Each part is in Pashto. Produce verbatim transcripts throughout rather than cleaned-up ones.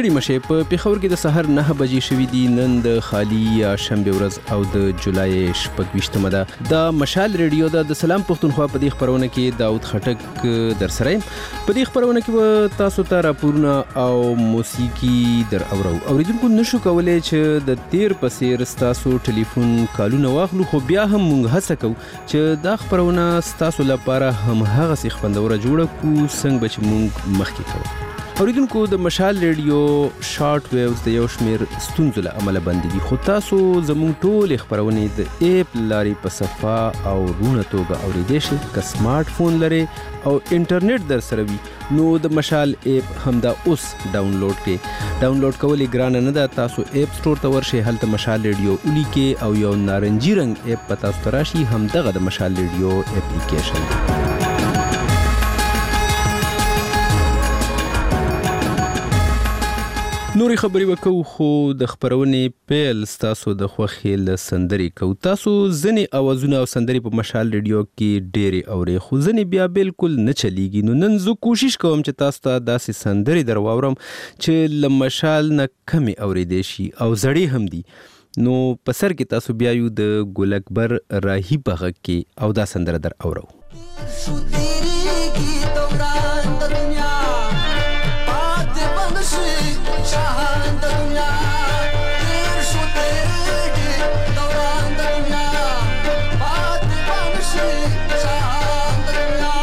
ستړي مشه په پیښور کې د سحر نه بجې شوې دي. نن د خالی یا شنبه ورځ او د جولای شپږ ویشتمه ده. د مشال ریډیو د سلام پښتونخوا په دې خبرونه کې داود خټک در سره. په دې خبرونه کې تاسو ته راپورونه او موسیقي در اورو. اوریدونکو نشو کولای چې د تیر پسیر تاسو ټلیفون کالونه واخلو، خو بیا هم موږ هڅه کوو چې دا خبرونه تاسو لپاره هم هغه څه خوندوره جوړه کو څنګه به چې موږ مخکې کوو. اوریدونکو د مشال ریډیو شارټ ویوز د یو شمیر ستونزو له امله بند دي، خو تاسو زموږ ټول خبرونه د ایپ لارې په صفا او رونه توګه اوریدئ شئ. که سمارټ فون لرئ او انټرنیټ در سره وي نو د مشال ایپ همدا اوس ډاونلوډ کړئ. ډاونلوډ کول یې ګرانه نه ده. تاسو ایپ سټور ته ورشئ، هلته مشال ریډیو ولیکئ او یو نارنجي رنګ ایپ په تاسو ته راشي، همدغه د مشال ریډیو اپلیکیشن. نوري خبري وکړو، خو د خبرونې پیل تاسو د خوښۍ له سندري کو. تاسو ځنې اوازونه او سندري په مشال ریډیو کې ډېرې اورئ، خو ځنې بیا بالکل نه چلیږي. نو نن زه کوشش کوم چې تاسو ته داسې سندري در واورم چې له مشال نه کمې اورېدی شي او زړې هم دي. نو په سر کې تاسو بیا یو د ګل اکبر راهي په غږ کې او دا سندره در اورو. شاهان د دنیا تیر شو تیریږي دوران د دنیا پاتې به نشي شاهان د دنیا.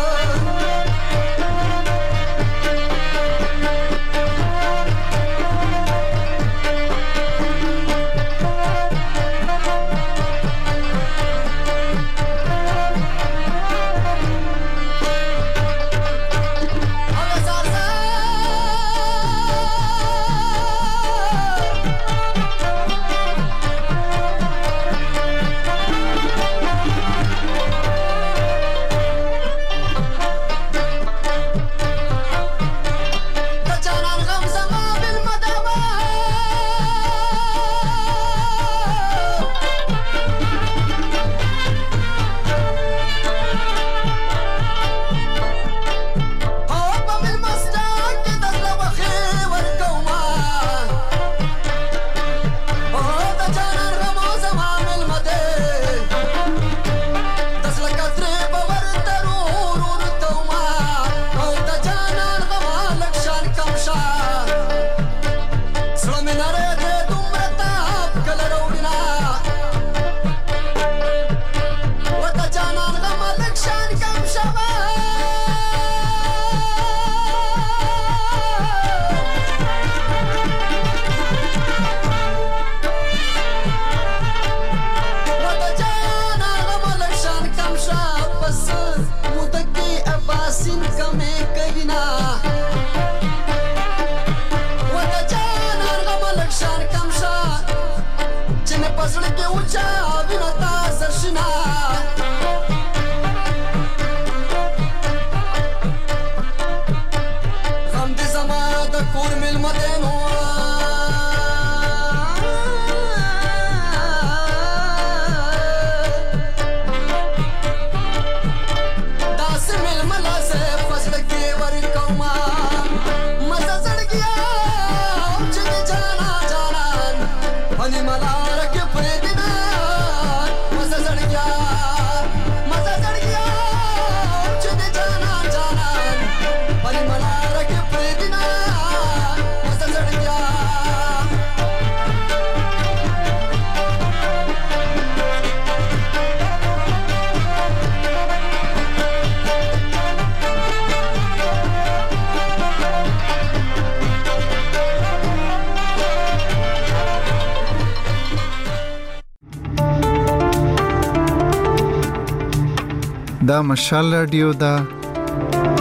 دا مشال رادیو دا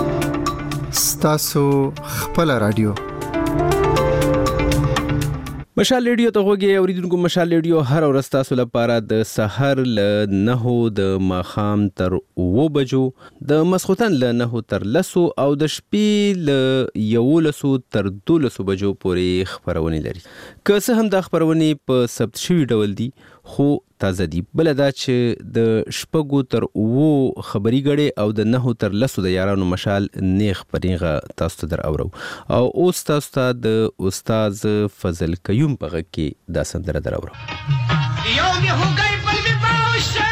ستاسو خپل رادیو. مشال ریډیو ته غوږی اوریدونکو. مشال ریډیو هر ورځ تاسو لپاره د سحر ل نهو د ماخام تر اوو بجو، د مسخوتن ل نهو تر لسو او د شپې ل یولسو تر دولسو بجو پورې خبرونه لري. که څه هم دا خبرونه په ثبت شوی ډول دي خو تازه دي. بل دا چې د شپږو تر اوو خبري غړي او د نهو تر لسو د یارانو مشال نیخ پرېغه تاسو ته در اورو. او اوس تاسو ته د استاد فضل قیوم په غږ کې دا سندره در اورو. یو می هوګي بل می باوشه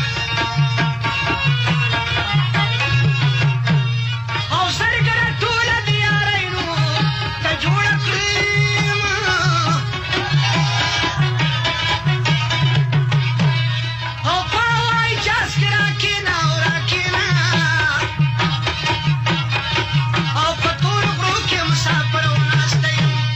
او سرګره ټول دی یارینو ته جوړ کړم او پای چاس کرا کینا ورا کینا او پتور برو کې مسافر وناسته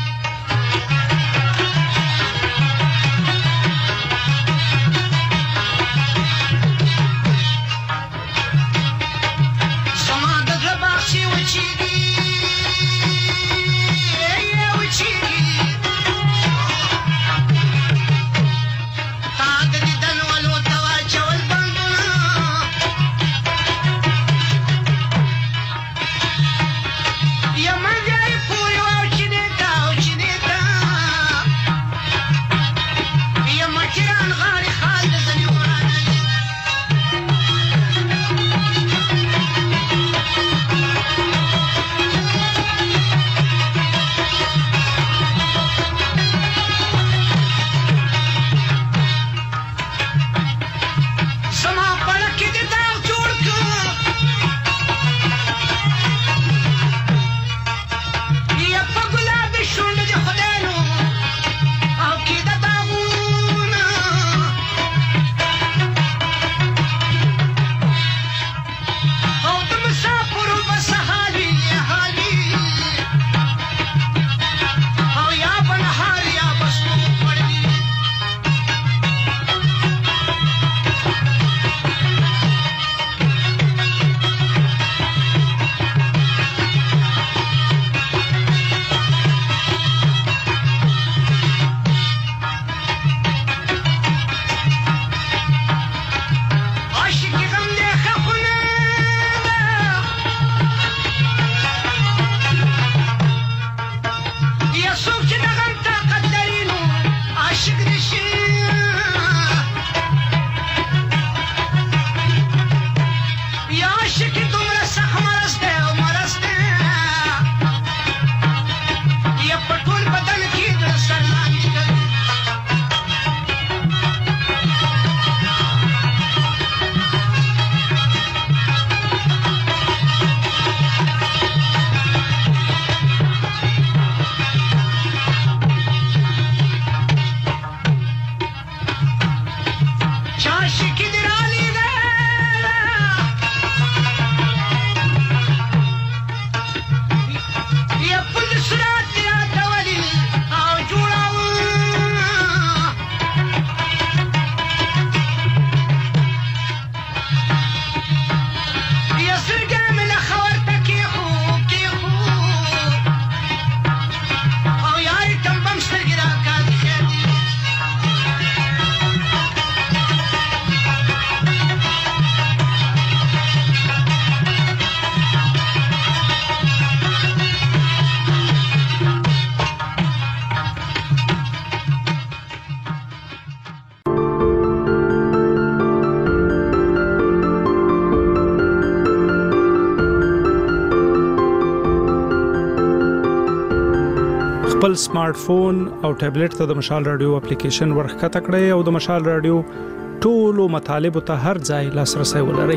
خپل سمارټ فون او ټابلیټ ته د مشال رادیو اپلیکیشن ورخکته کړئ او د مشال رادیو ټولو مطالبه ته هر ځای لاسرسي ولرئ.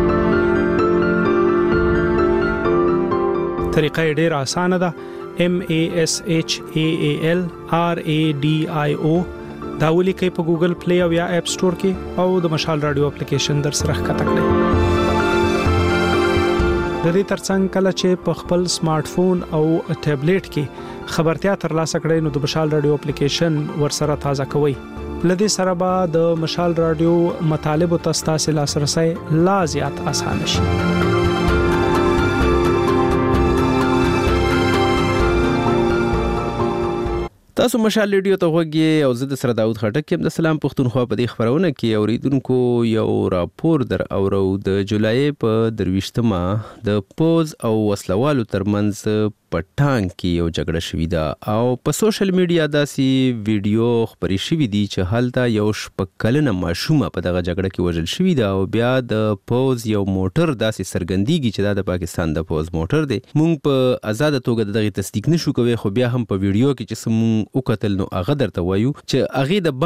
طریقه ډیره اسانه ده. M A S H A A L R A D I O دا ولیکئ په ګوګل پلی او یا اپ سٹور کې او د مشال رادیو اپلیکیشن در سره ښکته کړئ. د دې ترڅنګ کله چې په خپل سمارټ فون او ټابلیټ کې خبرتیا ترلاسه کړئ نو د مشال رادیو اپلیکیشن ورسره تازه کوئ. لدې سره به د مشال رادیو مطالب او تاسو لاسرسي لا زیات اسانه شي. تاسو مشال ریډیو ته وګورئ او زه د سره داود خټک یم د سلام پښتونخوا په دې خبرونه کې اوریدونکو یو راپور در اورو د جولای په درويشتمه د پوز او وسلوالو ترمنځ پټانګ کې یو جګړه شوې ده او په سوشل میډیا داسې ویډیو خبري شوې دي چې هلته یو شپږ کلنه ماشومه په دغه جګړه کې وژل شوې ده او بیا د پوز یو موټر داسې سرګندېږي چې دا د پاکستان د پوز موټر دی. مونږ په آزاد توګه دغه تصدیق نشو کوي خو بیا هم په ویډیو کې چې سمون او قتل نو هغه درته وایو چې هغه د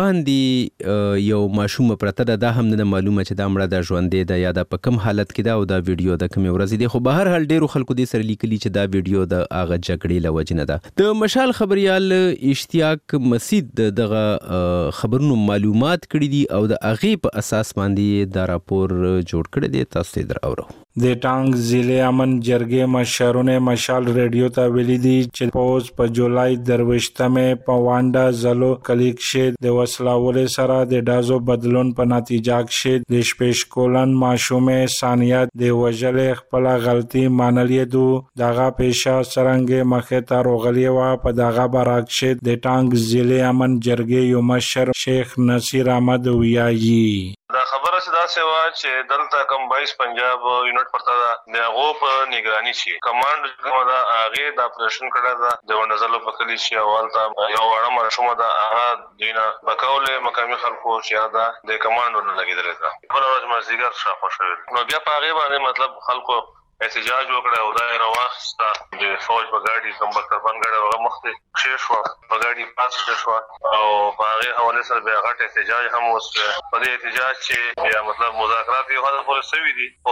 باندې یو ماشومه پرته ده دا هم نه معلومه چې دا مړه د ژوندې ده یا د په کم حالت کې ده او دا ویډیو د کوم ورځ دی خو به هر حال ډیرو خلکو دې سره لیکلي چې دا ویډیو د هغه جګړې له وجې نه ده. د مشال خبريال اشتیاق مسید دغه خبرونو معلومات کړي دي او د هغې په اساس باندې دا راپور جوړ کړی دی. تاسو ته در اورو. د ټانګ ضلع امن جرګې مشرونه مشال ریډیو ته ویلي دي چې پوز په جولای درويشتمه په وانډا زلو کلیک شه د وسلاولې سره د ډازو بدلون په نتیجه کې د شپږ ماشومه ثانیه د وجلې خپل غلطي مانلې دو دغه پیښه سرنګ مخه ته روغلی و په دغه براکشه د ټانګ ضلع امن جرګې یو مشر شیخ نصیر احمد ویایي دا خبره چې دا سیوا چې دلته کم بایس پنجاب یونټ پرتا ده د هغه په نگرانی شي کمانډ کومه دا هغه د اپریشن کړه دا د ونزلو په کلی شي اول ته یو وړه مرشومه دا هغه دینه بکوله مقامي خلکو چې دا د کمانډو نه لګیدل دا په ورځ مزیګر شاخو شوی نو بیا په هغه باندې مطلب خلکو احتجاج وکړه او دا راوخسته د فوج په ګاډي کوم بکربن ګاډي هغه مخته ښه شو په ګاډي پاس شو او په هغه حواله سره بیا غټ احتجاج هم اوس په دې احتجاج چې بیا مطلب مذاکرات یو هدف پورې سوي دي او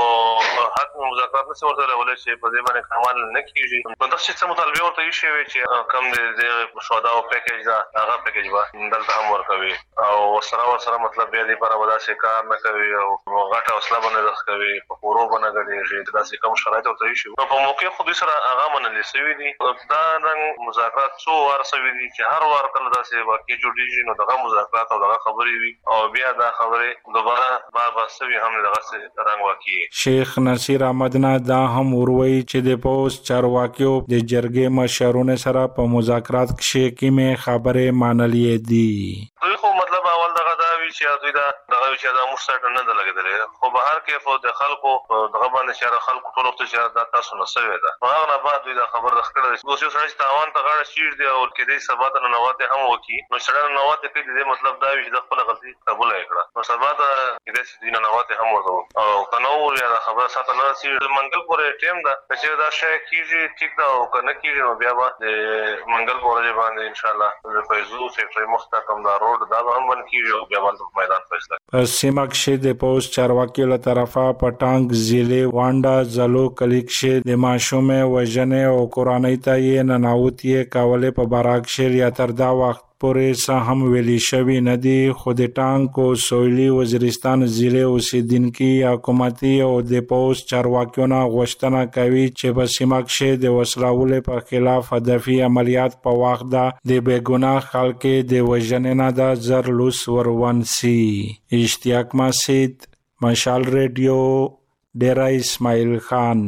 حق مذاکرات نشي ورته ولې چې په دې باندې کمال نه کیږي نو دا څه مطالبه ورته شي چې کم دې شودا او پیکیج دا هغه پیکیج با دلته هم ورکوي او سره سره مطلب بیا دې پر ودا شي کار نه کوي او غټه حوصله باندې رخ کوي په پورو باندې غړي دا څه شرایط ورته شي نو په موقع خو دې سره هغه منل شوی دي دا نن مذاکرات څو وار شوی دي چې هر وار کله داسې واقع جوړیږي نو دغه مذاکرات او دغه خبرې وي او بیا دا خبرې دوباره بار بار سوي هم دغه څه رنګ واقعي. شیخ نصیر احمد نه دا هم وروي چې د پوس چارواکیو د جرګې مشرونه سره په مذاکرات کې کیمه خبره مانلې دي. دوی خو مطلب اول دغه دا وی چې دوی دا دغه چې دا مشترک نه ده لګیدل خو به هر کې خو د خلکو دغه باندې شهر خلکو ټول وخت چې دا تاسو نه سوي ده هغه نه بعد دوی دا خبر راخړل چې اوس یو سړی تاوان ته غاړه شیر دی او کې دې سبا ته نواته هم وکی نو سړی نواته کې دې مطلب دا وی چې د خپل غلطي قبول کړه نو سبا ته دې چې دینه نواته هم ورته او قانون یا خبره ساته نه سي منګل پورې ټیم دا چې دا شی کیږي ټیک دا او کنه کیږي نو بیا به منګل پورې باندې ان شاء الله د فیضو سیکټری مختکم دا روډ دا هم باندې کیږي او بیا باندې میدان فیصله په سیمه کې د پوس چارواکیو له طرفه پټانګ ضلع وانډا زلو کلیک شه د ماشومه وژنې او قرآنی ته یې نناوتې کولې په باراکشیر یا تر دا وخت پورې څه هم ویلي شوی نه دي خو د ټانګ او سویلي وزیرستان ضلع اوسیدونکو حکومتي او د پوس چارواکیو نه غوښتنه کوي چې په سیمه کې د وسلوالو په خلاف هدفي عملیات په وخت د بېګناه خلکو د وژنې نه د زر لوس ورونسي. اشتیاق مسید مشال ریډیو ډیرا اسماعیل خان.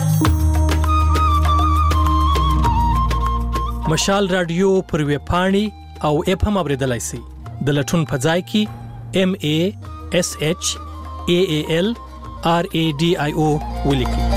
مشال رادیو پر ویب پاڼې او اپ هم اوریدلای شئ د لټون په ځای کې ام ا اس اچ ا ا ال ار ا ډي آی او ولیکئ.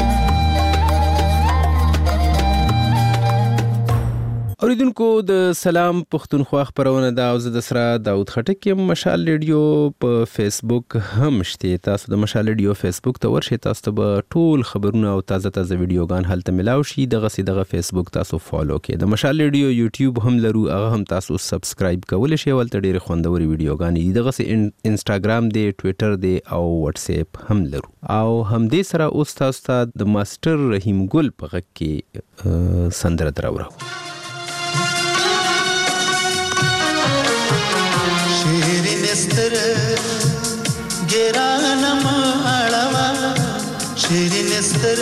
اوریدونکو د سلام پښتونخوا خبرونه دا او زه د سره داود خټک یم. مشال ریډیو په فیسبوک هم شته تاسو د مشال ریډیو فیسبوک ته ورشئ تاسو ته به ټول خبرونه او تازه تازه ویډیوګان هلته ملاو شي دغه سي دغه فیسبوک تاسو فالو کړئ. د مشال ریډیو یوټیوب هم لرو هغه هم تاسو سبسکرایب کولای شئ ولته ډېر خوندوري ویډیوګان دي دغه سي انستګرام دی ټوئیټر دی او واتس اپ هم لرو او هم دې سره اوس تاسو ته د ماستر رحیم ګل په غږ کې سندره دراوړو. ستر ګرانم اړوا شیرین ستر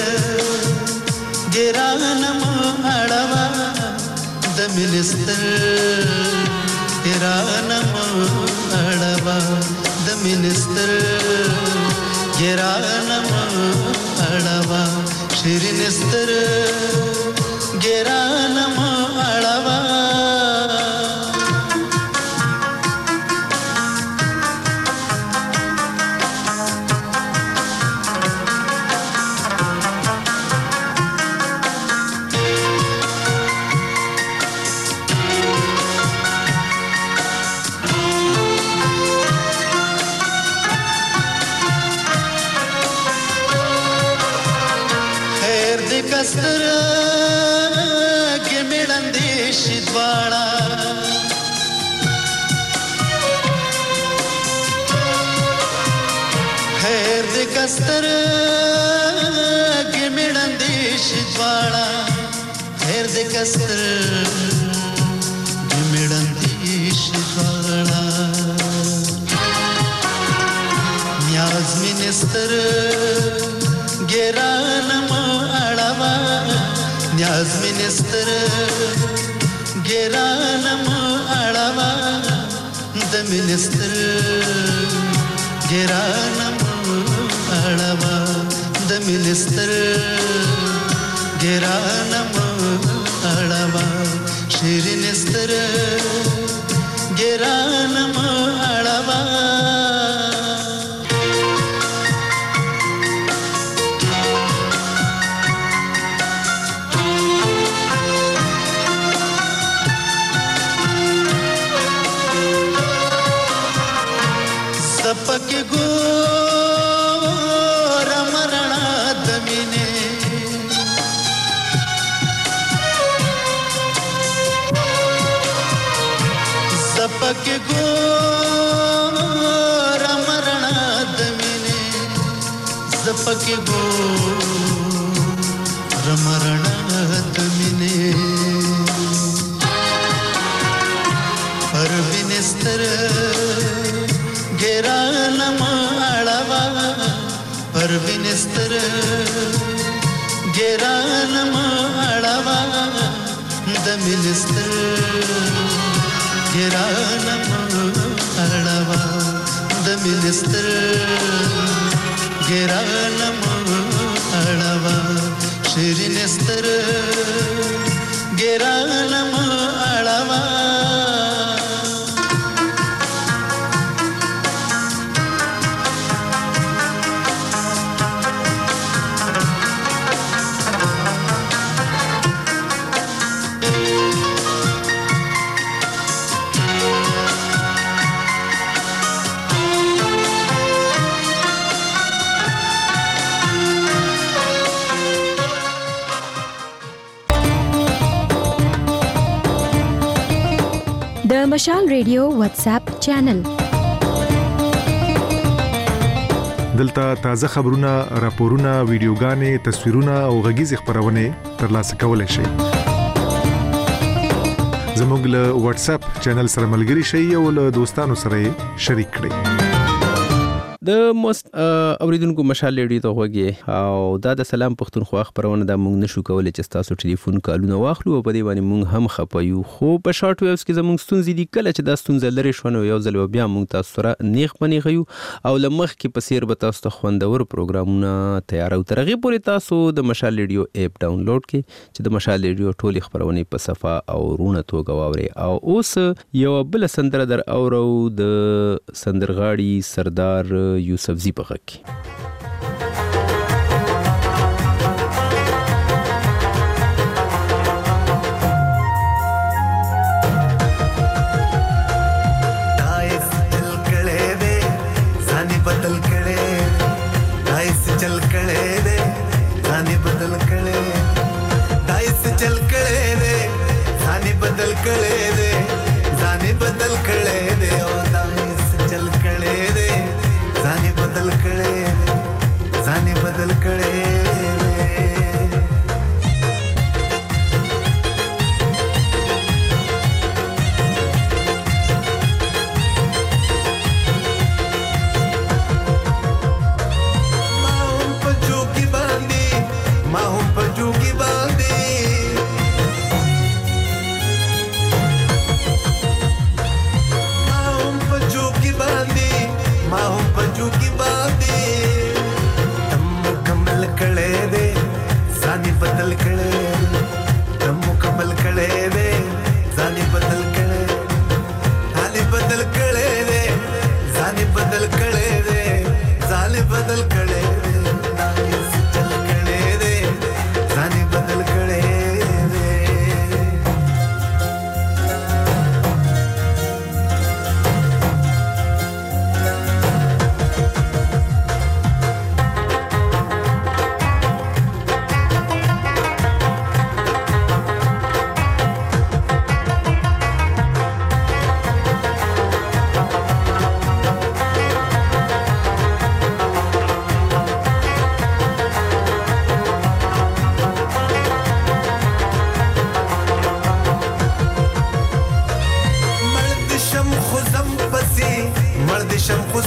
ګرانم اړوا د ملستر ګرانم اړوا د ملستر ګرانم اړوا شیرین ستر ګرانم اړوا کستر کې میړندې شي دواړه خیر دې کستر کې میړندې شي دواړه خیر دې کستر کې میړندې شي دواړه نیاز منستر ګرانم اړوا نیاز منستر ګرانم اړوا د منستر ګرانم اړوا د منستر ګرانم اړوا شیرین ستر ګرانم اړوا सपक गोर मरणा दमिने सपक गोर मरणा दमिने सपक गोर मरणा दमिने परविनेस्तर ګرانم اړوا پروینستر ګرانم اړوا د منستر ګرانم اړوا د منستر ګرانم اړوا شیرینستر ګرانم اړوا د مشال ریډیو واتس اپ چینل دلته تازه خبرونه، راپورونه، ویډیوګانې، تصویرونه او غږیز خبرونه ترلاسه کولای شئ. زموږ له واتس اپ چینل سره ملګري شئ او له دوستانو سره شریک کړئ. د مست اوریدونکو مشال ریډیو ته وګورئ او دا د سلام پښتونخوا خبرونه د مونږ نشو کولای چې تاسو ټلیفون کالونه واخلو او په دې باندې مونږ هم خپایو خو په شارټ ویوز کې زموږ ستونزې دي کله چې دا ستونزه لري شونه یو ځل بیا مونږ تاسو سره نیغ پنی غيو او لمخ کې په سیر به تاسو ته خوندور پروګرامونه تیار او ترغیب پورې تاسو د مشال ریډیو اپ ډاونلوډ کې چې د مشال ریډیو ټولې خبرونه په صفه او رونه توګه واوري او اوس یو بل سندره در اورو د سندرغاړي سردار یوسف زی په غږ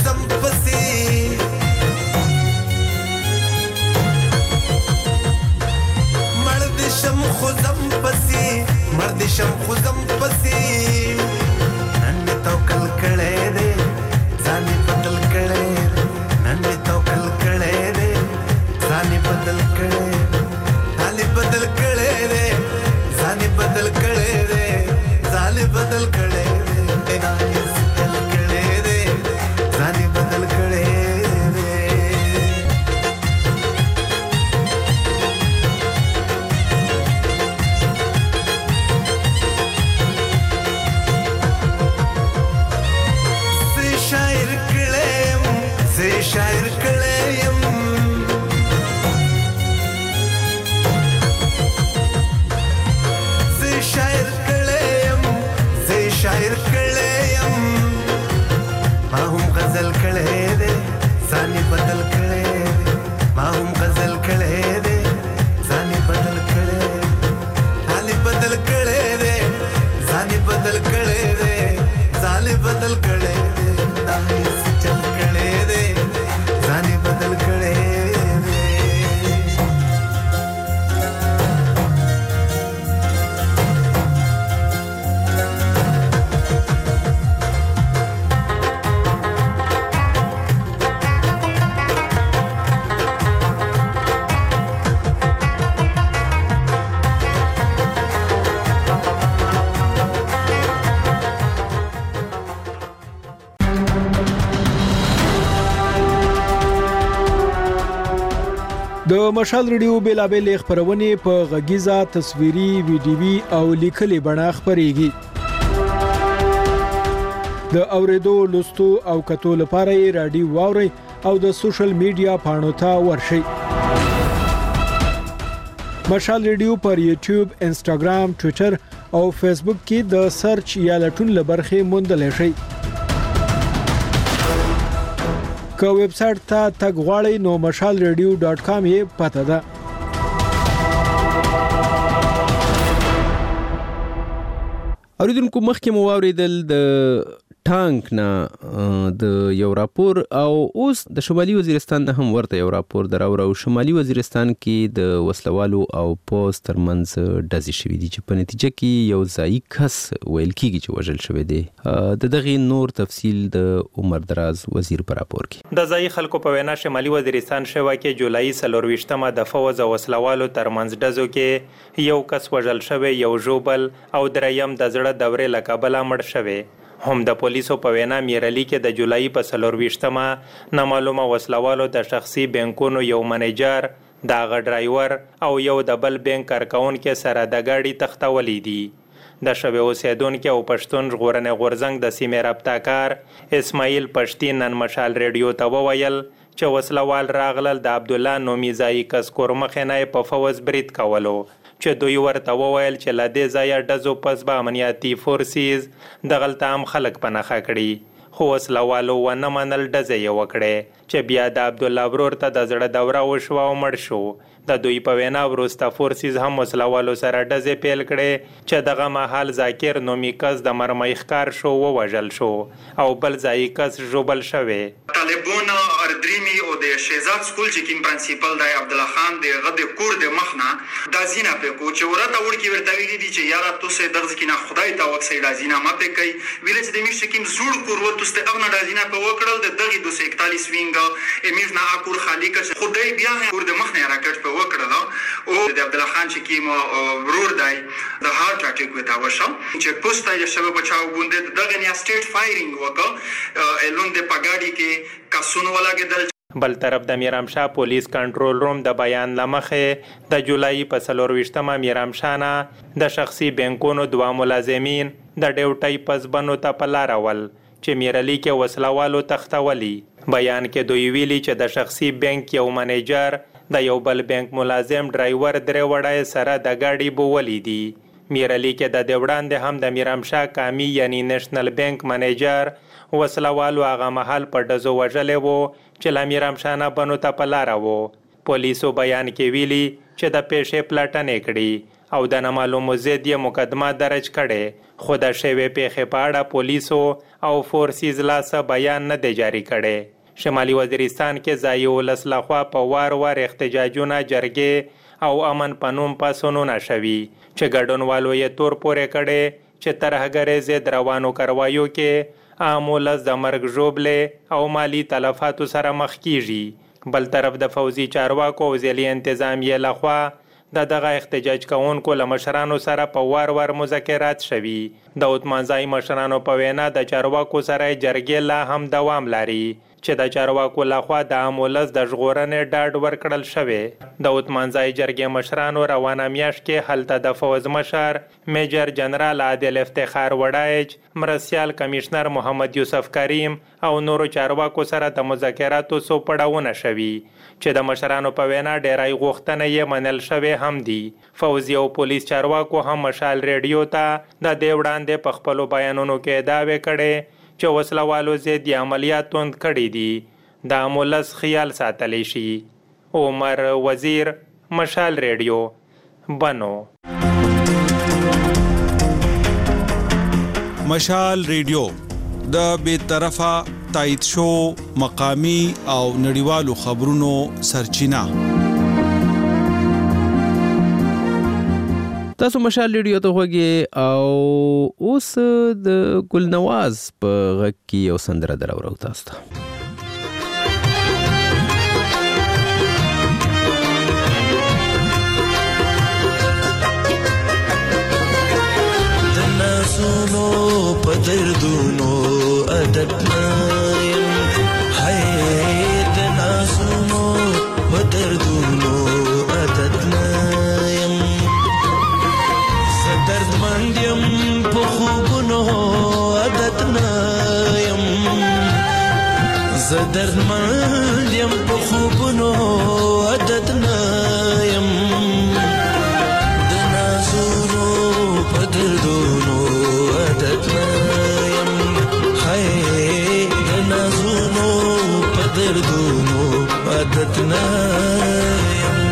زم پسې مړ دې شم خو زم پسې مړ دې شم خو زم پسې نن مې توکل کړی دی ځان مې بدل کړی دی نن مې توکل کړی دی ځان مې بدل کړی ځان مې بدل کړی دی ځان مې بدل کړی دی ځان مې بدل کړی دی ځان مې بدل کړی دی ځان مې بدل کړی دی شاعر کړم زه شاعر کړم زه شاعر کړم زه شاعر کړم ما هم غزل کړې ده ځان بدل کړې ما هم غزل کړې ده ځان بدل کړې ځان بدل کړې ده ځان بدل کړې ده ځان بدل کړې चल कड़े दे जाने बदल कड़े दे د مشال ریډیو بیلابل خبرونه په غږیزه تصویري ویډیوي او لیکلي بڼه خبريږي د اوریدو لوستو او کتو لپاره رادیو واوري او د سوشل میډیا پاڼو ته ورشي مشال ریډیو پر یوټیوب انسټاګرام ټوئیټر او فیسبوک کې د سرچ یا لټون لبرخه موندل شي که ویب سټ ته تګ غواړئ نو مشال ریډیو ډاټ کام یې پته ده اوریدونکو مخکې مو واوریدل د ټانک نه د یو راپور او اوس د شمالي وزیرستان نه هم ورته یو راپور دراوړ او شمالي وزیرستان کې د وسلوالو او پوز ترمنځ ډزې شوې دي چې په نتیجه کې یو ځایي کس ویل کېږي چې وژل شوی دی د دغه نور تفصیل د عمر دراز وزیر پر راپور کې د ځایي خلکو په وینا شمالي وزیرستان شوه کې جولای څلورویشتمه د فوز او وسلوالو ترمنځ ډزو کې یو کس وژل شوی یو ژوبل او دریم د زړه دورې له کبله مړ شوی هم د پولیسو په وینا میرالي کې د جولای په څلورویشتمه نامعلومه وسلوالو د شخصي بانکونو یو منیجر د غ ډرایور او یو د بل بانک کارکونکو سره د گاډي تختولې دي د شوی اوسیدونکو او پښتون ژغورنې غورزنګ د سیمې رابطاکار اسماعیل پښتین نن مشال ریډیو ته وویل چې وسلوال راغلل د عبد الله نومي ځای کس کورمخنه په فوز برید کولو چې دوی ورته وویل چې لدې ځای ډزو پس به امنیتي فورسز د غلطه هم خلک پناخه کړي خو وسلوالو ونه منل ډزې یې وکړې چې بیا د عبد الله ورور ته د زړه دوره وشوه او مړ شو د دوی په وینا وروسته فورسز هم وسلوالو سره ډزې پیل کړې چې دغه مهال ذاکر نومي کس د مرمۍ ښکار شو ووژل شو او بل ځایي کس ژوبل شوی طالبون اردریمي او د شهزاد سکول چې کوم پرنسپل دی عبد الله خان د غد کور د مخنه د زینا په کو چې ورته ورکی ورته ویلي دي چې یاره تاسو درځ کې نه خدای ته وکسې د زینا ماته کوي ویل چې د میشته کوم زوړ کور ورته ست اغنه د زینا په وکړل د دغه دوه سو اکتالیس وینګ امیر نه اکور خالی کړ خدای بیا کور د مخنه راکټ په وکړل او د عبد الله خان چې کوم ورور دی د هارت اٹیک وته وشو چې پوسټه یې شوه بچاو غونډه دغه نه سټیټ فایرینګ وکړ الون د پګاډي کې کاسونو ولاګدل بل طرف د میرامشاه پولیس کنټرول روم د بیان لمخه د جولای په څلورویشتمه میرامشاه د شخصي بانکونو دوه ملازمین د ډیوټي پسبنو ته پلارول چې میرالي کې وسلوالو تختولي بیان کې دوی ویلي چې د شخصي بانک یو منیجر د یو بل بانک ملازم ډرایور درې وړای سره د گاډي بوولې دي میرالي کې د دیوړاند هم د میرامشاه کامی یعنی نېشنل بانک منیجر وسلوالو هغه محل په ډزو وژلې وو چې لا میرامشاه نه بنو ته پلاره وو پولیسو بیان کې ویلي چې د پیښې پلټنې کړې او د نامعلومو ضد یې مقدمه درج کړې، خو د شوې پیښې په اړه پولیسو او فورسیز لا څه بیان نه دی جاري کړی. شمالي وزیرستان کې ځایي ولس لخوا په وار وار احتجاجونه، جرګې او امن په نوم پاڅونونه شوي چې ګډونوالو یې تور پورې کړی چې ترهګرۍ ضد روانو کاروایو کې عام ولس د مرګ ژوبلې او مالی تلفاتو سره مخ کیږي. بل طرف د فوزي چارواکو او ځلي انتظامیې لخوا د دغه احتجاج کوونکو له مشرانو سره په وار وار مذاکرات شوي. د عثمانزای مشرانو په وینا د چارواکو سره جرګې لا هم دوام لري چې د چارواکو لخوا د عام ولس د ژغورنې ډاډ ورکړل شوی. د عثمانزای جرګې مشرانو روانه میاشت کې هلته د فوز مشر میجر جنرال عادل افتخار وډایچ، مرستیال کمشنر محمد یوسف کریم او نورو چارواکو سره د مذاکراتو څو پړاوونه شوي چې د مشرانو په وینا ډیری غوښتنې یې منل شوې هم دي. فوزي او پولیس چارواکو هم مشال ریډیو ته د دې وړاندې په خپلو بیانونو کې دعوې کړې چې وسلوالو ضد عملیات توند کړي دي، د مولس خیال ساتلی شي. عمر وزیر، مشال ریډیو، بنو. مشال ریډیو د بې طرفه تایید شو مقامی او نړیوالو خبرونو سرچینه. تاسو مشال ریډیو ته غوږی او اوس د ګلنواز په غږ کې یو سندره دراورو تاسو ته. د نازونو په دردونو عادتنایم، هی د نازونو په دردونو عادتنایم، دردمند یم په خوبونو عادتنایم، زه دردمند یم په خوبونو عادتنایم، د نازونو په دردونو عادتنایم، هی د نازونو په دردونو عادتنایم.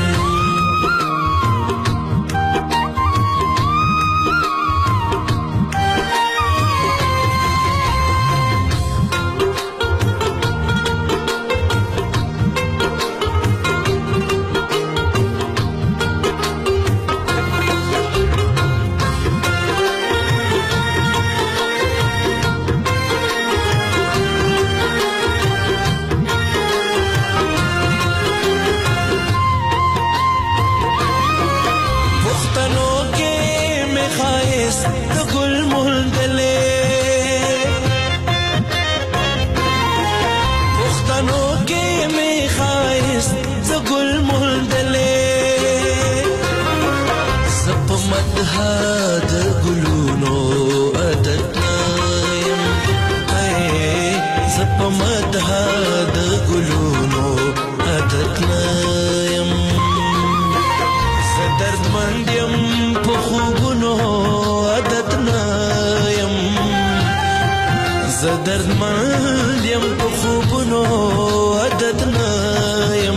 دردمند یم په خوبونو عادتنایم،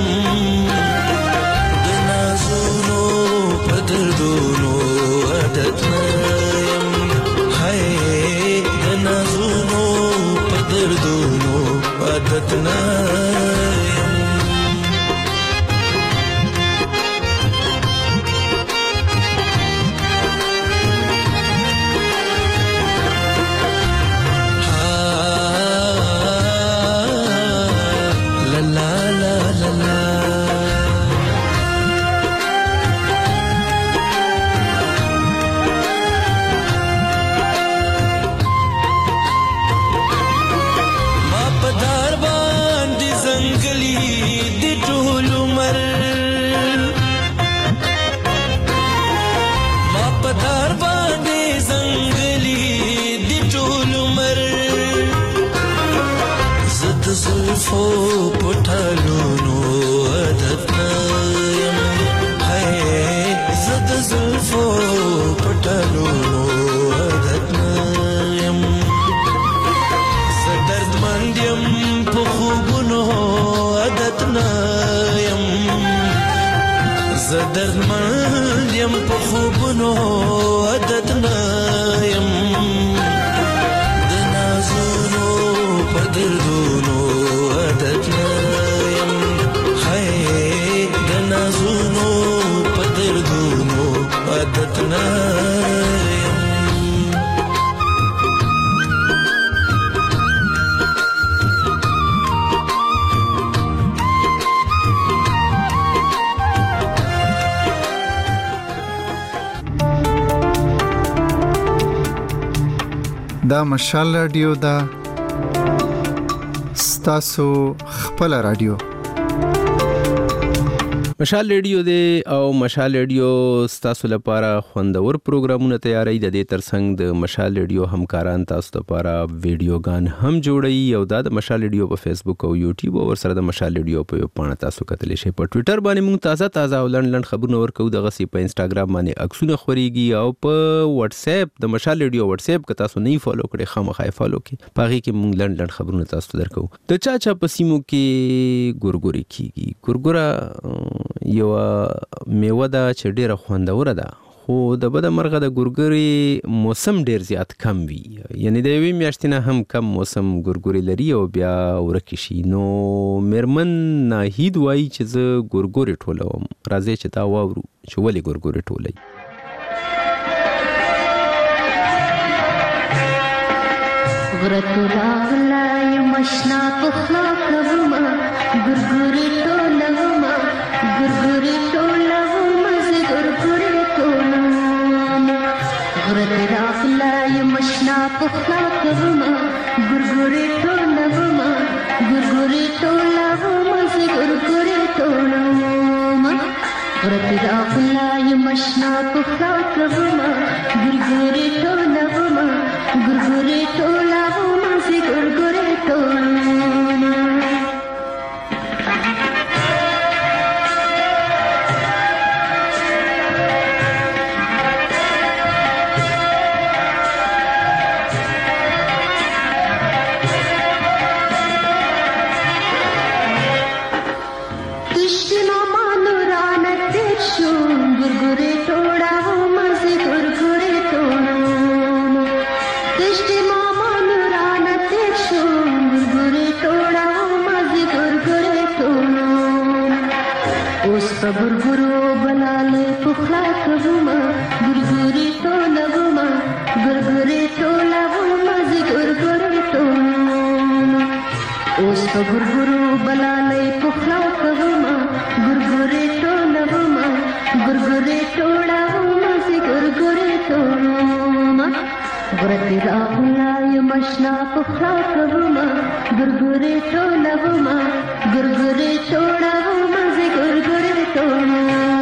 د نازونو په دردونو عادتنایم، هی د نازونو په دردونو عادتنایم. زلفو پټالونو عادتنایم، هی زد زلفو پټالونو عادتنایم، زه دردمند یم په خوبونو عادتنایم، زه دردمند یم په خوبونو عادت نه یم د نازونو په دردونو عادت نه یم هی د نازونو په دردونو عادت نه دا مشال رادیو دا ستاسو خپل رادیو مشال ریډیو دی او مشال ریډیو ستاسو لپاره خوندور پروګرامونه تیاری د دې ترڅنګ د مشال ریډیو همکاران تاسو لپاره ویډیوګان هم جوړي او دا د مشال ریډیو په فیسبوک او یوټیوب او سره د مشال ریډیو په پاڼه تاسو کتلی شئ. په ټوئیټر باندې موږ تازه تازه او لنډ لنډ خبرونه ورکو، دغه سی په انستګرام باندې عکسونه خوريږي او په واتس اپ د مشال ریډیو واتس اپ که تاسو نه فالو کړئ خامخا فالو کړئ، پاره کې موږ لنډ لنډ خبرونه تاسو درکو. د چا چا په سیمو کې ګورګوري کیږي. ګورګورا یو میوه ده چې ډیره خوندوره ده، خو د بده مرغه د ګورګوري موسم ډیر زیات کم وي، یعنی د یوې میاشتې نه هم کم موسم ګورګوري لري او بیا ورکې شي. نو میرمن ناهید وایي چې زه ګورګوري ټولوم. راځئ چې دا واورو چې ولې ګورګوري ټولوي. غرت راغلی مشنا پخلا کوما ګورګوري ټولوما ګورګوري ټولوما زه ګورګوري ټولوما غرت راغلی مشنا پخلا کوما ګورګوري ټولوما ګورګوري ټولوما زه ګورګوري ټولوما غرت راغلی مشنا پخلا کوما ګورګوري ټولوما ګورګوري ټولوما زه ګورګوري ټولوما ګورګورو بلاله پخلا کوما ګورګوري ټولوما ګورګوري ټولوما زه ګورګوري ټولوما اوس په ګورګورو بلاله پخلا کوما ګورګوري ټولوما ګورګوري ټولوما زه ګورګوري ټولوما غرتي راغلی مشنا پخلا کوما ګورګوري ټولوما ګورګوري ټولوما زه ګورګوري ټولوما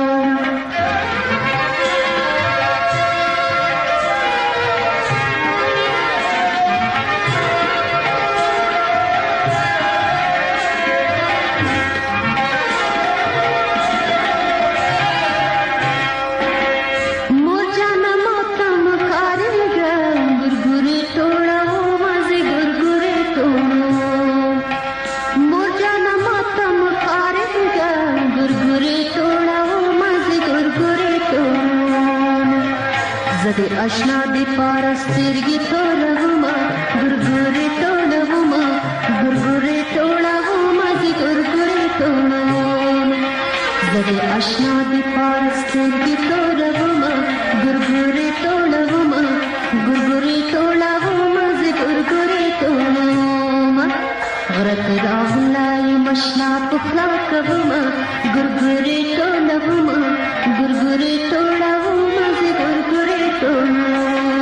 زده اشنا دی پارسترګي ټولوما ګورګوري ټولوما ګورګوري ټولوما زه ګورګوري ټولوما زده اشنا دی پارسترګي ټولوما ګورګوري ټولوما ګورګوري ټولوما زه ګورګوري ټولوما غرت راغلی مشنا پخلا کوما ګورګوري ټولوما ګورګوري ټولوما زه ګورګوري ټولوما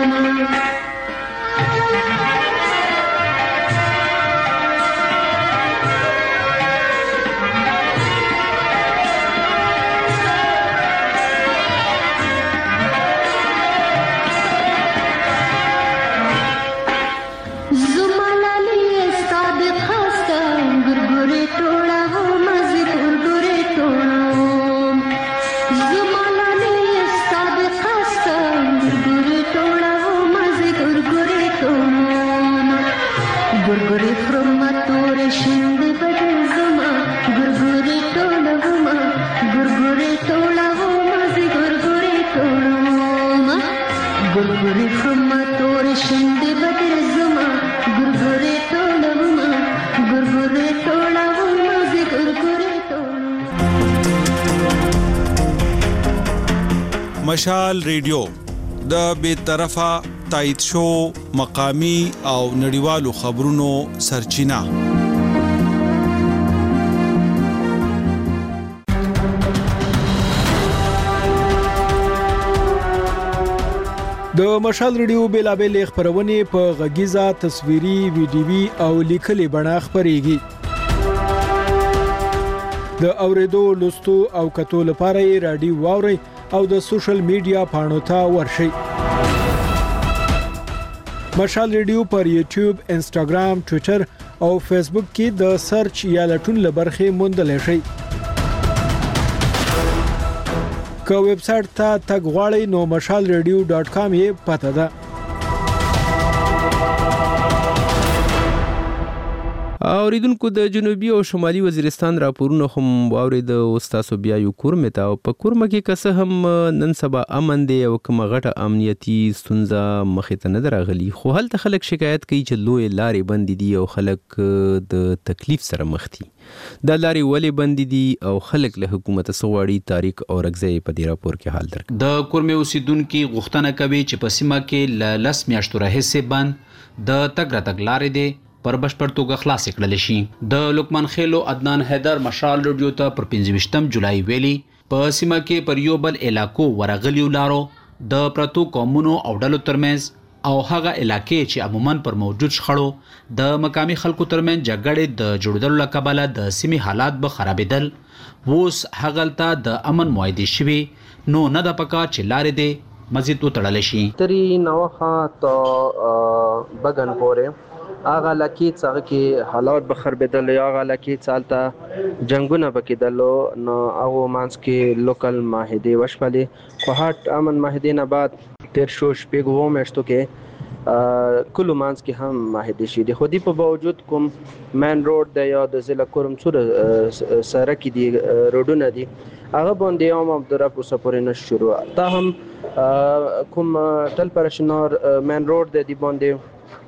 ګورګوري خرما تورې شونډې بدل زما ګورګوري ټولوما ګورګوري ټولوما زه ګورګوري مشال ریډیو د بے طرفه تایید شو مقامی او نړیوالو خبرونو سرچینه. د مشال ریډیو بیلابل خبرونه په غږیزه تصویري ویډیوي او لیکلي بڼه خبريږي. د اوریدو لوستو او کتو لپاره رادیو واوري او د سوشل میډیا پاڼو ته ورشي. مشال ریډیو پر یوټیوب، انسټاګرام، ټوئیټر او فیسبوک کې د سرچ یا لټون لبرخه موندل شي. که ویب سټ ته تګ غواړئ نو مشال ریډیو ډاټ کام یې پته ده. اوریدونکو د جنوبي او شمالي وزیرستان راپورونه هم واورید او تاسو بیا یو کورمه تا او په کورمه کې کسه هم نن سبا امن دی او کومه غټه امنیتي ستونزه مخې ته نه درغلي، خو هلته خلک شکایت کوي چې لوی لارې بند دي او خلک د تکلیف سره مخ دي. دا لارې ولې بند دي او خلک له حکومت سغواړي تاریخ او رګزې په دې راپور کې حال درک. د کورمه اوسیدونکو غوښتنه کوي چې په سیمه کې لس میاشتو راهیسې بند د تګ راتګ لارې دي پر بشپړ توګه خلاص کړل شي. د لوکمان خېلو عدنان حیدر مشال ریډیو ته پر پنځه جولای ویلي په سیمه کې پر یو بل علاقو ورغلیو لارو د پرتو قومونو او ډلو ترمنځ او هغه علاقې چې عموما پر موجود شخړو د مقامی خلکو ترمنځ جګړې د جوړېدلو له کبله د سیمې حالات به خرابېدل. اوس هغلته د امن معاهدې شوي نو نه د پکار چې لارې دې مزید وتړل شي. تری نوخه ته بغن پورې هغه لکه څنګه کې حالات به خرابېدل، هغه لکه څالته جنگونه بکیدلو نو هغه مانس کې لوکل معاهده وشپلې خو هټ امن معاهده نه بعد تیر شو شپږ و میاشتو کې کلو مانس کې هم معاهده شي دي. خو دې په باوجود کوم مین روډ د یا د ضلع کورم څور سره کې دي روډونه دي هغه باندې هم عبدالرب وسپورې نه شروع تا هم کوم ټل پرشنور مین روډ د دې باندې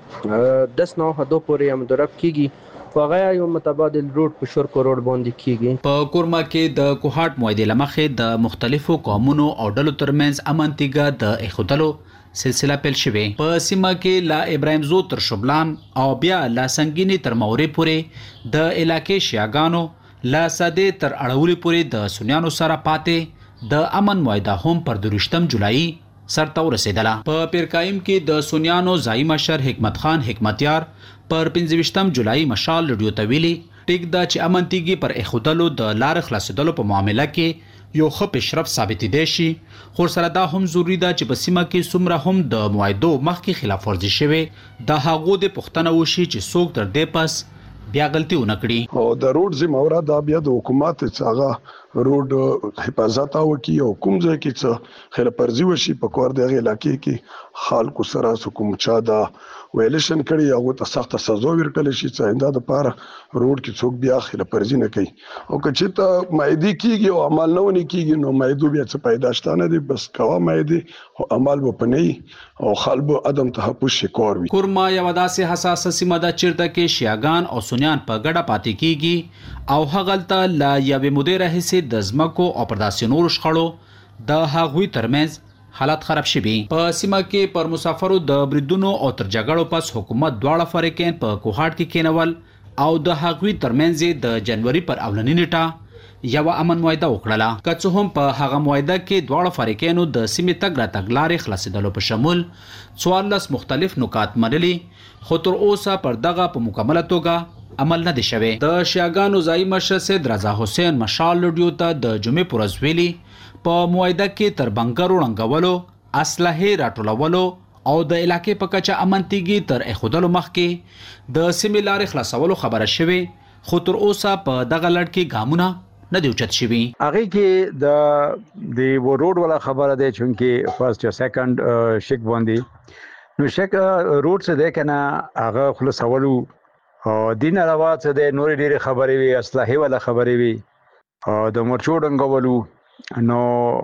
دس نو هدو پورې هم درب کیږي خو هغه یو متبادل روټ په شور کو روډ باندې کیږي. په کورما کې د کوهات معاهده لمخې د مختلفو قومونو او ډلو ترمنځ امن تیګه د اخودلو سلسله پیل شوه. په سیمه کې لا ابراهیم زو تر شبلان او بیا لا سنگینی تر مورې پورې د علاقې شیاګانو لا ساده تر اړولې پورې د سنیانو سره پاتې د امن معاهده هم پر دوشتم جولای سرته ورسېدله. په پیرکایم کې د سنیانو ځای مشر حکمت خان حکمتیار پر پنځه جولای مشال ریډیو ته ویلي ټیک دا چې امن تیګي پر اخودلو د لار خلاصېدلو په معاملې کې یو ښه پیشرفت ثابت دی شي، خو سره دا هم ضروری ده چې په سیمه کې څومره هم د معاهدو مخکې خلاف ورزي شوی د هغو د پښتنه وشي چې څوک تر دې پس بیا غلطي ونه کړي. او د روډ زموږه دا بیا د حکومت څنګه روډ حفاظت او کی او کوم ځای کې څه خیر پرځي وشي په کور د علاقې کې خلکو سره حکومت چا دا ویلیشن کړي هغه ته سخت سزا ورکړل شي چې انده د پاره روډ کې څوک بیا خیر پرځي نه کوي او که ته مایدی کیږي او عمل نه ونی کیږي نو مایدو بیا څه پیدا شته دي بس کوا مایدی او عمل به پني او خلبو ادم ته پوښ کور وي. کورما یو داسې حساسه سیمه ده چیرته کې شیاغان او سنیان په ګډه پاتې کیږي او هغلته لا یوه مدیره حصے د زمکو او پرداسي نور شخړو د هغوی ترمنځ حالات خراب شوي. په سیمه کې پر مسافرو د بریدونو او تر جګړو پس حکومت دواړه فریقین په کوهات کې کېنول او د هغوی ترمنځ د جنوري پر اولنۍ نیټه یو امن معاهده وکړه. که څه هم په هغه معاهده کې دواړه فریقینو د سیمې تګ راتګ لارې خلاصېدلو په شمول څوارلس مختلف نکات منلي خو تر اوسه پر دغه په مکمله توګه عمل نه دی شوی. د شیاګانو ځای مشر سید رضا حسین مشال ریډیو ته د جمعې پر ورځ ویلي په معاهده کې تر بنګرو ړنګولو، اسلحې راټولولو او د علاقې په کچه امن تیګي تر اخودلو مخکې د سیمې لارې خلاصولو خبره شوې خو تر اوسه په دغه لړ کې ګامونه نه دی اوچت شوي. هغه کې د د روډ ولا خبره ده چې فرست یا سیکنډ شیک باندې نو شیک روډ څه ده کنه هغه خلاصولو او دین علاوه څه ده نور ډېر خبرې وي، اسلحې ولا خبرې وي او د مرچو ډنګولو نو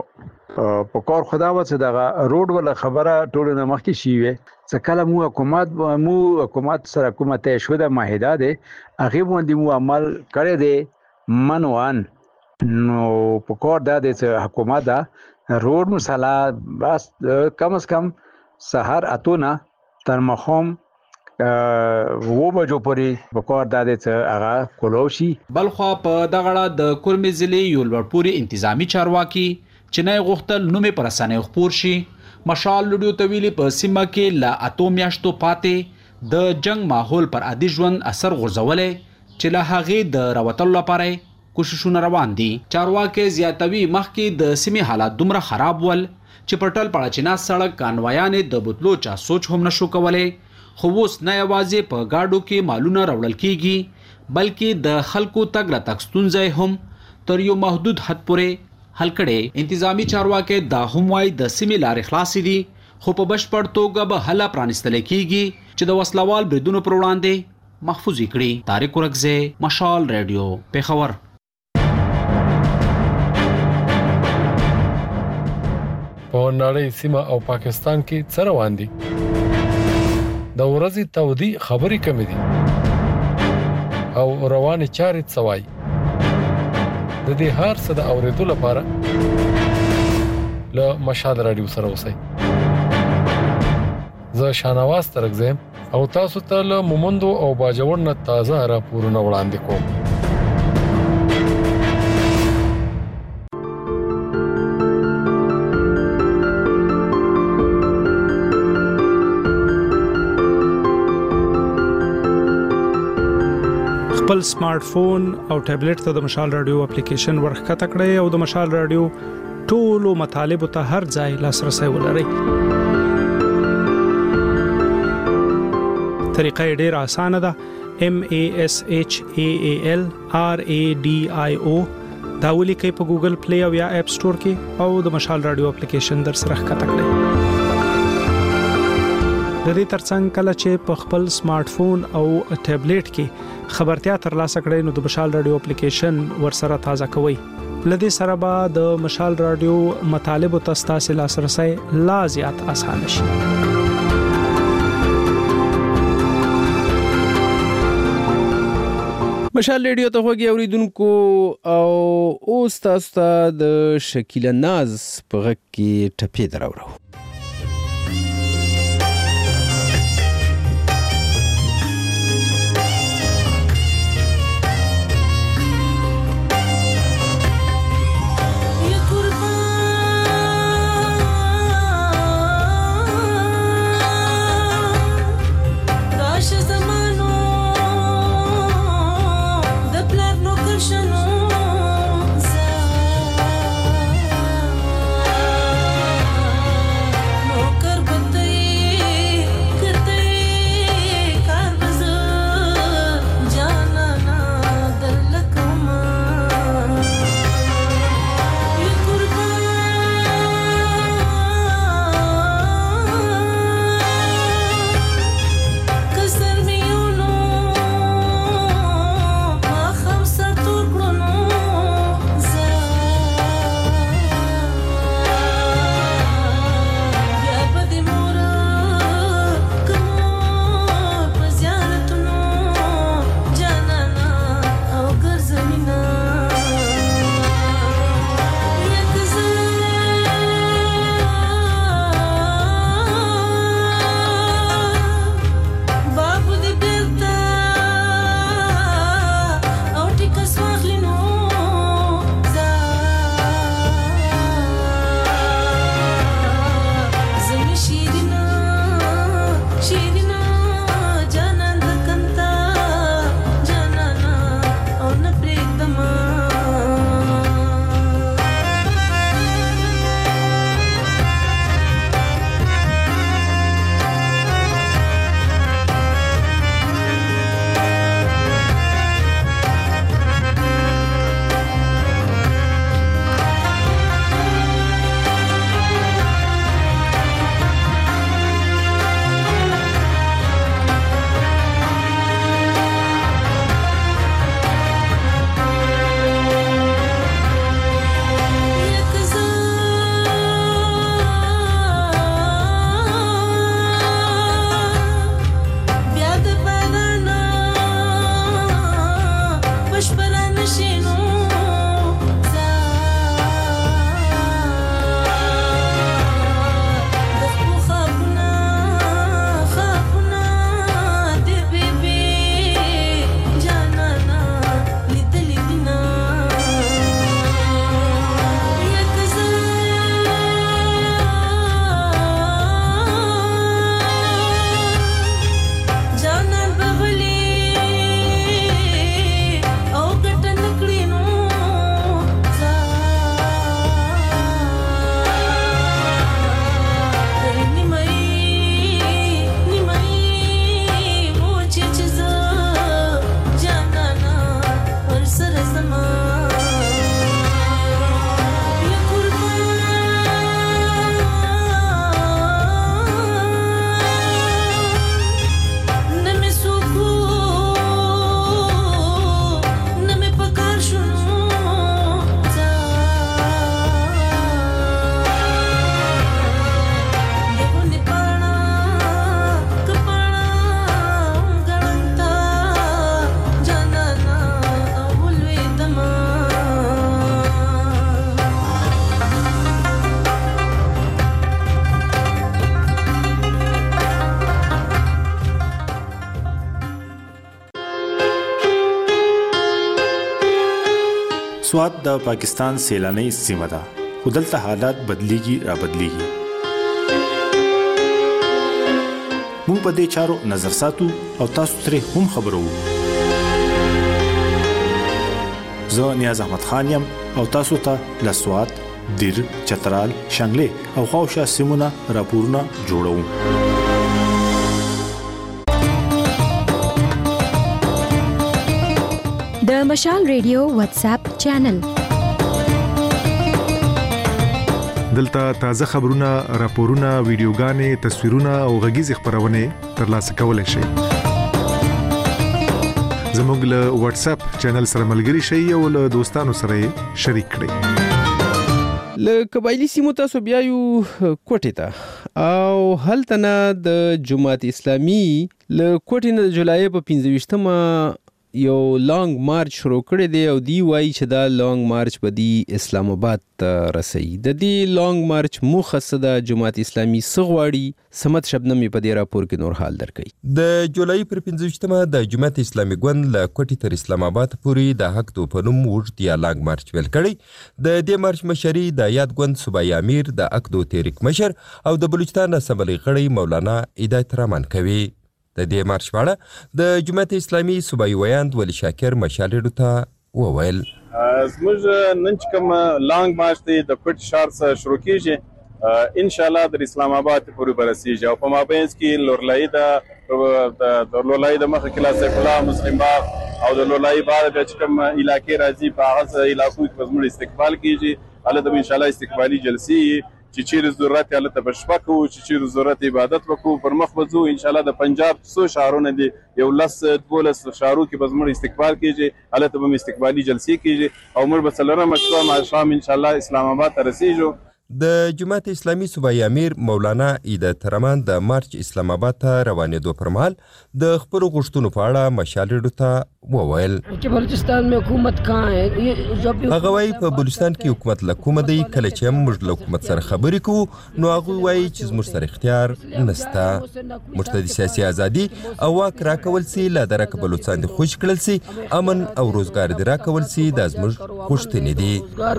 په کار خدا وڅ دغه روډ ولا خبره ټول نه مخکې شي وي څه کله مو حکومت مو حکومت سره حکومت شو د معاهده ده هغه باندې مو عمل کړی دی منوان نو په کار د حکومت دا روډ مسله بس کم از کم سحر اتونه تر مخام وو بجو پورې وکړ د دې هغه کولوشي. بلخوا په دغه د کورمې ضلع یو لوړپوري انتظامی چارواکي چې نه غوښتل نومې پر اسانه خپور شي. مشال لډیو تویلی په سیمه کې لا اتو میاشتو پاتې د جنگ ماحول پر عادي ژوند اثر غورځولې چې له هغه د راوتلو لپاره کوششونه روان دي. چارواکي زیاتوي مخکې د سیمې حالات دومره خراب ول چې پټل پړاچینا سړک کانوایانې د بوتلو چا سوچ هم نشو کولای. خو اوس نه یوازې په گاډو کې مالونه راوړل کیږي بلکې د خلکو تګ راتګ ستونزې هم تر یو محدود حد پورې حل کړي. انتظامی چارواکي دا هم وايي د سیمې لارې خلاصې دي خو په بشپړ توګه به حل پرانستل کیږي چې د وسلوال بریدونو پر وړاندې محفوظ کړي. طارق ورکزه، مشال رادیو، پیښور. په نړۍ سیمه او پاکستان کې څه روان دي؟ د ورځې تودي خبرې کمې دي او رواني چارې څوای. د دې هر څه د اوریدو لپاره له مشال رادیو سره اوسئ. زه شانواز ترغزم او تاسو ته له مومندو او باجوړ نه تازه راپورونه وړاندې کوم. خپل سمارټ فون او ټابلیټ ته د مشال رادیو اپلیکیشن ورخکته کړئ او د مشال رادیو ټولو مطالبه ته هر ځای لاسرسي ولرئ. طریقه ډیره اسانه ده. M A S H A A L R A D I O دا ولیکئ په ګوګل پلی او یا اپ سٹور کې او د مشال رادیو اپلیکیشن در سره ښکته کړئ. د دې ترڅنګ کله چې په خپل سمارټ فون او ټابلیټ کې خبرتیا ترلاسه کړئ نو د مشال رادیو اپلیکیشن ورسره تازه کوئ. لدې سره به د مشال رادیو مطالب او تاسو لاسرسي لا زیات اسانه شي. مشال رادیو ته وګورئ اوریدونکو او اوس تاسو ته د شکیله ناز په غږ کې ټپې دراوړو. سوات د پاکستان سیلاني سیمه ده خو دلته حالات بدلیږي را بدلیږي موږ په دې چارو نظر ساتو او تاسو ترې هم خبرو زه نیاز احمد خان یم او تاسو ته له سوات دیر چترال شنګلې او خواوشا سیمونه راپورونه جوړوم د مشال ریډیو واتس اپ چینل دلته تازه خبرونه راپورونه ویډیوګانې تصویرونه او غږیز خبرونه ترلاسه کولای شئ زموږ له واتس اپ چینل سره ملګري شئ او له دوستانو سره شریک کړئ له قبایلی سیمو تاسو بیا یو کوټې ته او هلته نه د جماعت اسلامي له کوټې نه د جولای په پنځه ویشتمه یو لانګ مارچ شروع کړی دی او دی وایي چې دا لانګ مارچ به دی اسلام آباد ته رسي د دې لانګ مارچ موخه څه ده جماعت اسلامي څه غواړي سمت شبنمي په دې راپور کې نور حال درکوي د جولای پر پنځه ویشتمه د جماعت اسلامي ګوند له کوټې تر اسلام آباد پورې د حق تو په نوم اوږد یا لانګ مارچ ویل کړی د دې مارچ مشري د یاد ګوند صوبایي امیر د اکدو تحریک مشر او د بلوچستان اسمبلی غړی مولانا هدایت رحمان کوي د دې مارچ په اړه د جماعت اسلامي صوبایي ویاند ولی شاکر مشال ریډیو ته وویل زموږ نن چې کوم لانګ مارچ دی د کوټ شهر څخه شروع کیږي ان شاء الله د اسلام آباد پورې برسیږي او په مابینځ کې لورلای د د لورلای د مخ کلاس سیف الله مسلم باغ او د لورلای باغ د کوم علاقې راځي په هغه علاقو کې زموږ استقبال کیږي الله د ان شاء الله استقبالي جلسې چې چیرې ضرورت یې الله ته بشپه کوو چې چیرې ضرورت عبادت وکړو پر مخ به ځو انشاءالله د پنجاب څو ښارونه دي یو لس دولس ښارو کې به زموږ استقبال کیږي الله ته به هم استقبالي جلسې کیږي او موږ به څلورمه شپه ماښام انشاءالله اسلام آباد ته رسیږو د جماعت اسلامي صوبایي امیر مولانا هدایت رحمان د مارچ اسلام آباد ته روانېدو پر مهال د خپلو غوښتنو په اړه مشال ریډیو ته وویل چې بلوچستان میں حکومت کہاں ہے هغه وایي په بلوچستان کې حکومت له کومه دی کله چې موږ له حکومت سره خبرې کوو نو هغوی وایي چې زموږ سره اختیار نشته موږ ته د سیاسي ازادي او واک راکول سي له درکه بلوچستان دې خوش کړل سي امن او روزګار دې راکول سي دا زموږ غوښتنې دي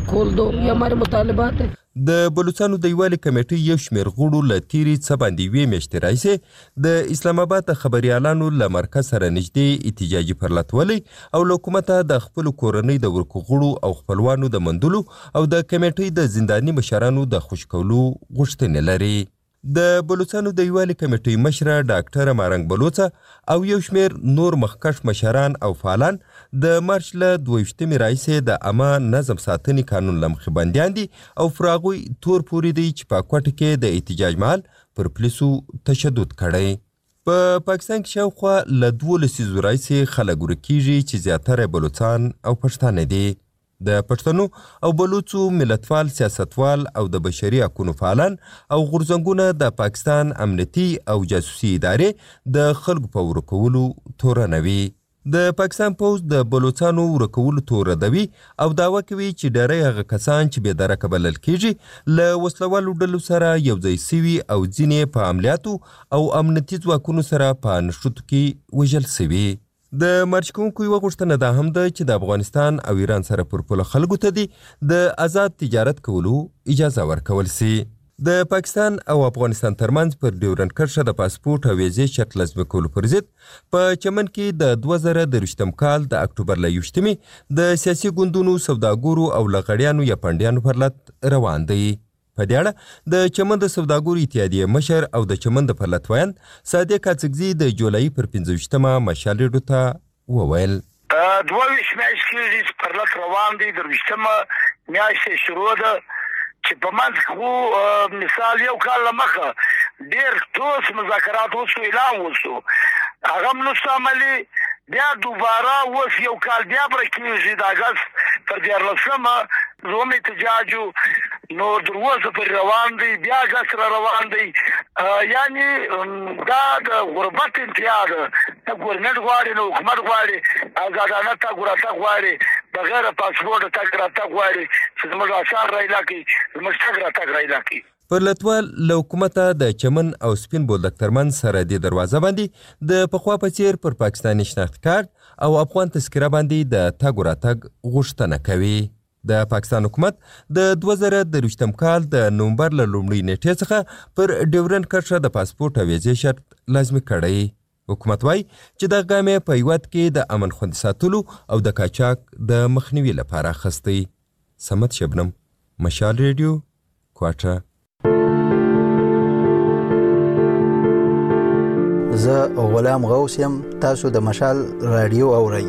د بلوچستان د یووالي کمیټې یو شمېر غړو له تیرې څه باندې یوې میاشتې راهیسې د اسلام آباد د خبریالانو له مرکز سره نږدې احتجاجي پرلتولۍ او له حکومته د خپلو کورنۍ د ورکو غړو او خپلوانو د موندلو او د کمیټې د زنداني مشرانو د خوش کولو غوښتنې لري د بلوچستان د یووالي کمیټې مشره ډاکټر مارنګ بلوڅه او یو شمېر نور مخکښ مشران او فعالان د مارچ له دوه ویشتمې راهیسې د عامه نظم ساتنې قانون له مخې بندیان دي او پر هغوی تور پورې دی چې په کوټه کې د احتجاج مهال پر پولیسو تشدد کړی په پاکستان کې شاوخوا له دوه لسیزو راهیسې خلک ورکیږي چې زیاتره بلوچان او پښتانه دي د پښتنو او بلوچو ملتفال سیاستوال او د بشري حقوقو فعالان او غورځنګونه د پاکستان امنیتي او جاسوسي ادارې د خلکو په ورکولو تورنوي د پاکستان پوز د بلوچانو ورکولو توردوي او دعوه کوي چې ډېری هغه کسان چې بې درکه بلل کیږي له وسلوالو ډلو سره یو ځای سوي او ځینې په عملیاتو او امنیتي ځواکونو سره په نښتو کې وژل سوي د مارچ کوونکو یوه غوښتنه دا هم ده چې د افغانستان او ایران سره پر پوله خلکو ته دي د آزاد تجارت کولو اجازه ورکول سي د پاکستان او افغانستان ترمنځ پر ډیورنډ کرښه د پاسپورت او ویزې شرط لازمي کولو پر ضد په چمن کې د دوه زره درویشتم کال د اکتوبر له یوویشتمې د سیاسي ګوندونو سوداګرو او لغړیانو یا پنډیانو پرلت روان دی په دې اړه د چمن د سوداګرو اتحادیې مشر او د چمن د پرلتویان صادق اڅکزي د جولای پر پنځه ویشتمه مشال ریډیو ته وویل دوه ویشت میاشتې کېږي چې پرلت روان دی درویشتمه میاشتې شروع ده چې په منځ کې خو مثال یو کال له مخه ډېر ټوس مذاکرات وسو اعلان وسو هغه هم نشته عملي بیا دوباره اوس یو کال بیا بره کېږي د اګست پر دیارلسمه زوم احتجاج نو در اوسه پرې روان دی بیا اګست را روان دی یعنې دا د غربت انتها ده نه ګورنمنټ غواړي نه حکومت غواړي ازادانه تګ راتګ غواړي بغیر پاسپورټ تګ راتګ غواړي چې زموږ اسان رایلا کړي زموږ تګ راتګ رایلا کړي پرلتوال له حکومته د چمن او سپین بولدک ترمنځ سره د دروازه باندې د پخوا په څیر پر پاکستاني شناخت کارت او افغان تذکره باندې د تګ راتګ غوښتنه کوي د پاکستان حکومت د دوه زره درویشتم کال د نومبر له لومړۍ نیټې څخه پر ډیورنډ کرښه د پاسپورټ او ویزې شرط لازمي کړی. حکومت وایي چې د ګامې په هیواد کې د امن خوندي ساتلو او د قاچاق د مخنیوي لپاره اخیستی. صمد شبنم، مشال ریډیو، کوټه. زه غلام غوث یم، تاسو د مشال رادیو اورئ.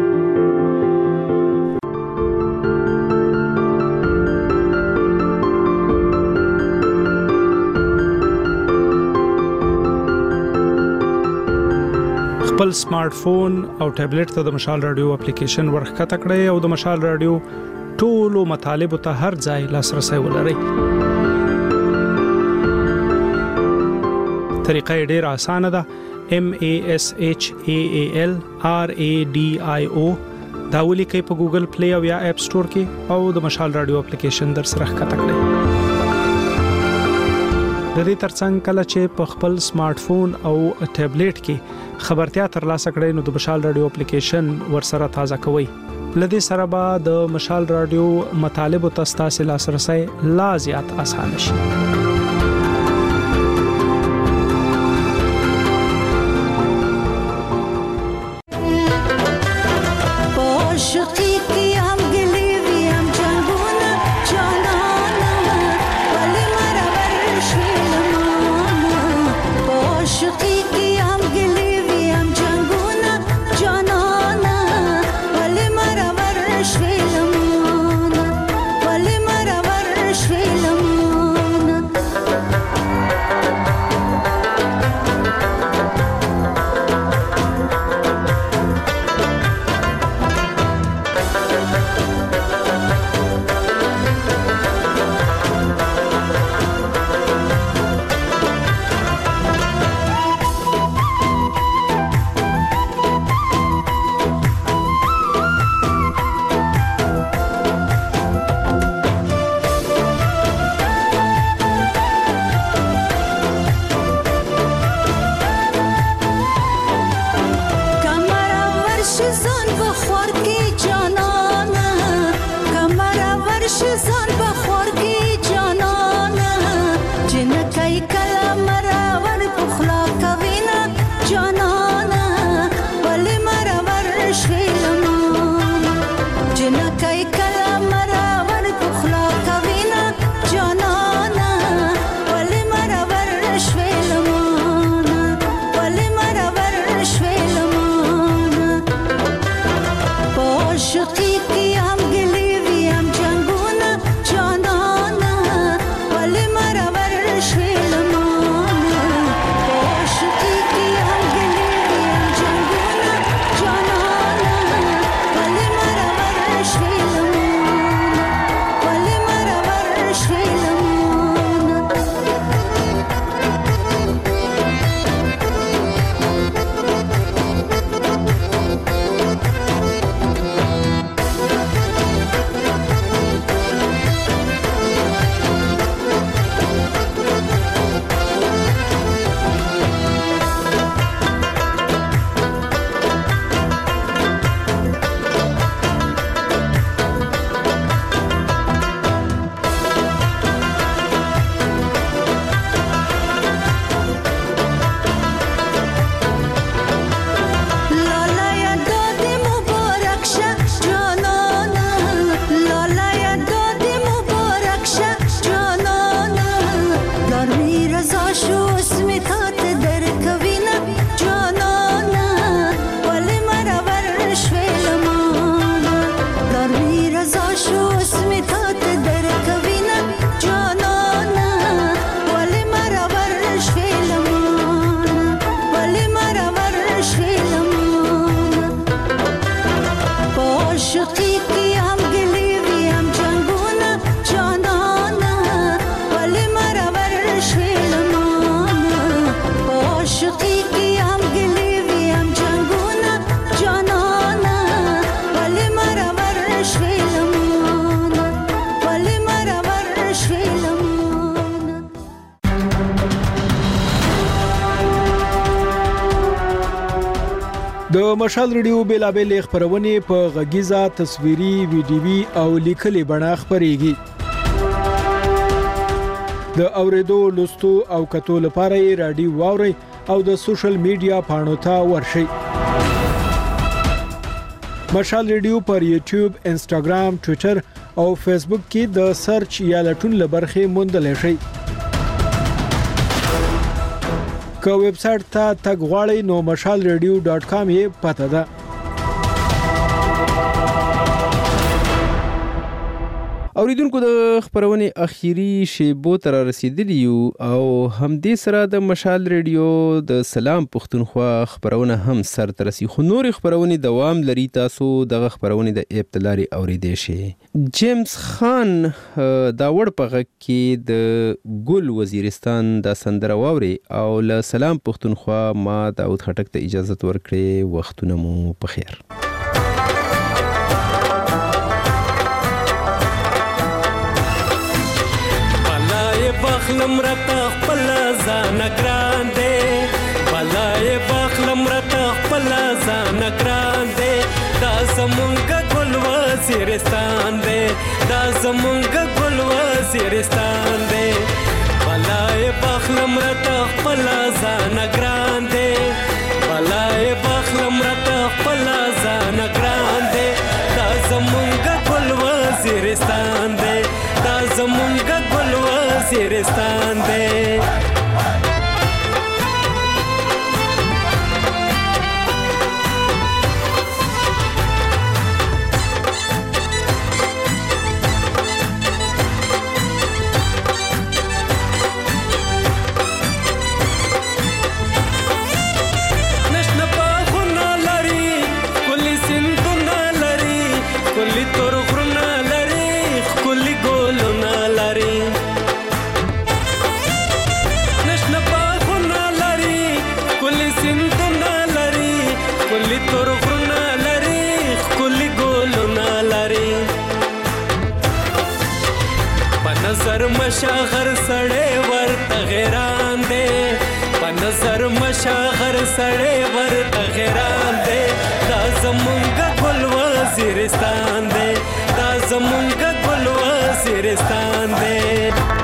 خپل سمارټ فون او ټابلیټ ته د مشال رادیو اپلیکیشن ورخکته کړئ او د مشال رادیو ټولو مطالبه ته هر ځای لاسرسي ولرئ. طریقه ډیره اسانه ده. M A S H A A L R A D I O دا ولیکئ په ګوګل پلی او یا اپ سٹور کې او د مشال رادیو اپلیکیشن در سره ښکته کړئ. د دې ترڅنګ کله چې په خپل سمارټ فون او ټابلیټ کې خبرتیا ترلاسه کړئ نو د مشال رادیو اپلیکیشن ورسره تازه کوئ. لدې سره به د مشال رادیو مطالبه ته ستاسو لاسرسي لا زیات اسانه شي. Shri د مشال ریډیو بیلابل خبرونه په غږیزه تصویري ویډیوي او لیکلي بڼه خبريږي د اوریدو لوستو او کتو لپاره رادیو واوري او د سوشل میډیا پاڼو ته ورشي مشال ریډیو پر یوټیوب انسټاګرام ټوئیټر او فیسبوک کې د سرچ یا لټون لبرخه موندل شي که ویب سټ ته تګ غواړئ نو مشال ریډیو ډاټ کام یې پته ده اوریدونکو د خبرونه اخیری شیبو تر رسیدلی او همدې سره د مشال ریډیو د سلام پښتونخوا خبرونه هم سر ترسي خو نور خبرونه دوام لري تاسو د خبرونه د ابتلاري اوریدې شي جیمز خان دا وړ په کې د ګل وزیرستان د سندره واوري او له سلام پښتونخوا ما داود خټک ته اجازه ورکړي وختونه مو په خیر بخلم رتا خپل ځان ګران دے بلای بخلم رتا خپل ځان ګران دے دا زمونږ ګل وزیرستان دے دا زمونږ ګل وزیرستان دے بلای بخلم رتا خپل ځان ګران دے بلای بخلم رتا خپل ځان ګران دے دا زمونږ ګل وزیرستان دے دا زمونږ ګل وزیرستان دے نظر مشاغر سړې ورته غیران دے په نظر مشاغر سړې ورته غیران دے دا زمونږ ګل وزیرستان دے دا زمونږ ګل وزیرستان دے